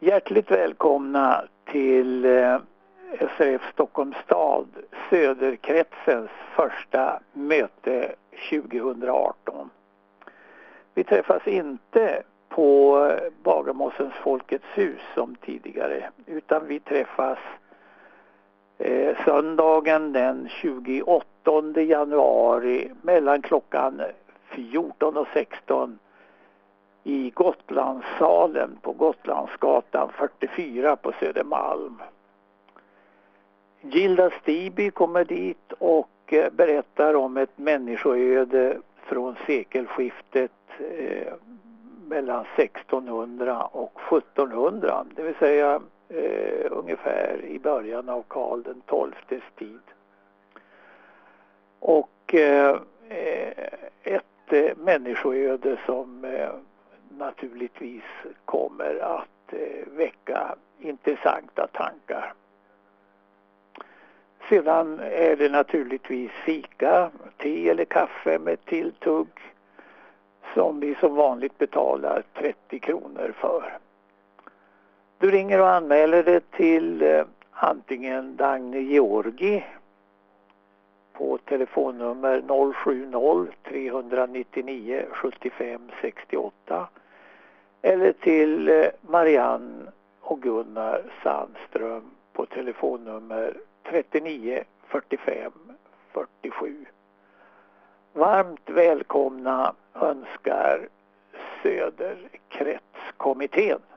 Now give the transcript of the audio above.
Hjärtligt välkomna till SRF Stockholms stad, Söderkretsens första möte 2018. Vi träffas inte på Bagarmossens Folkets hus som tidigare, utan vi träffas söndagen den 28 januari mellan klockan 14 och 16 i Gotlandssalen på Gotlandsgatan 44 på Södermalm. Gilda Stiby kommer dit och berättar om ett människoöde från sekelskiftet mellan 1600 och 1700, det vill säga ungefär i början av Karl den XII:s tid. Och ett människoöde som naturligtvis kommer att väcka intressanta tankar. Sedan är det naturligtvis fika, te eller kaffe med tilltugg som vi som vanligt betalar 30 kronor för. Du ringer och anmäler det till antingen Dagny Georgi på telefonnummer 070-399 75 68 eller till Marianne och Gunnar Sandström på telefonnummer 39 45 47. Varmt välkomna önskar Söderkretskommittén.